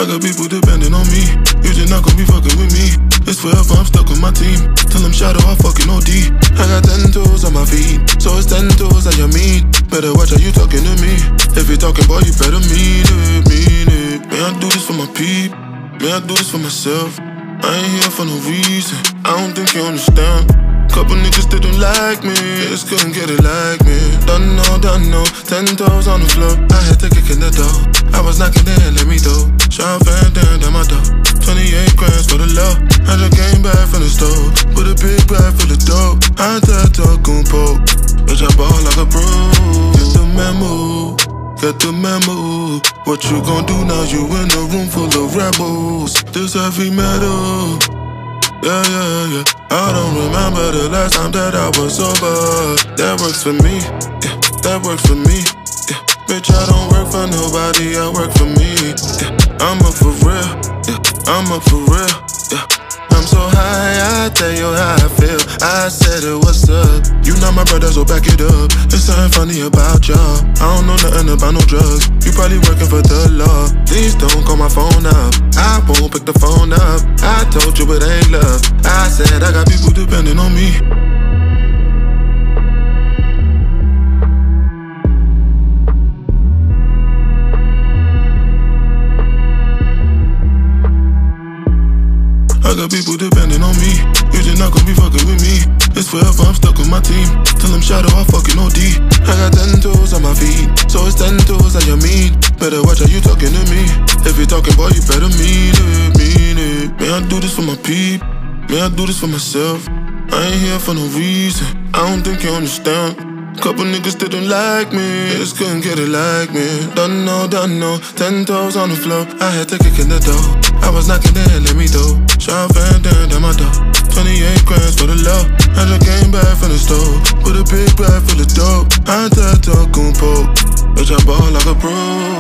got people depending on me. You just not gonna be fucking with me. It's forever, I'm stuck with my team. Tell them shadow, I fucking OD. I got 10 toes on my feet, so it's 10 toes that you mean. Better watch how you talking to me. If you're talking, boy, you better mean it, mean it. May I do this for my peep? May I do this for myself? I ain't here for no reason. I don't think you understand. Couple niggas didn't like me, just couldn't get it like me. Don't know, 10 toes on the floor. I had to kick in the door. I was knocking there, let me do. Shot fan down my door. 28 grand for the low. I just came back from the store with a big bag full of dope. I had to goon poke, bitch, I ball like a pro. Get the memo, get the memo. What you gon' do now? You in a room full of rebels. This heavy metal. Yeah. I don't remember the last time that I was sober. That works for me, yeah, that works for me, yeah. Bitch, I don't work for nobody, I work for me, yeah. I'm up for real, yeah, I'm up for real, yeah. I'm so high, I tell you how I feel. I said it, what's up? You not my brother, so back it up. There's something funny about y'all. I don't know nothing about no drugs. You probably working for the law. Please don't call my phone up. I won't pick the phone up. I told you it ain't love. I said I got people depending on me. I got people depending on me. You just not gonna be fucking with me. It's forever, I'm stuck with my team. Tell them shadow, I fucking OD. I got 10 toes on my feet, so it's 10 toes that you mean. Better watch how you talking to me. If you're talking, boy, you better mean it, mean it. May I do this for my peep? May I do this for myself? I ain't here for no reason. I don't think you understand. Couple niggas didn't like me, just couldn't get it like me. Don't know, 10 toes on the floor. I had to kick in the door. I was knocking there, let me do. Shot fan down my door. 28 grand for the low. I just came back from the store with a big bag full of dope. I had to goon poke, bitch, I ball like a pro.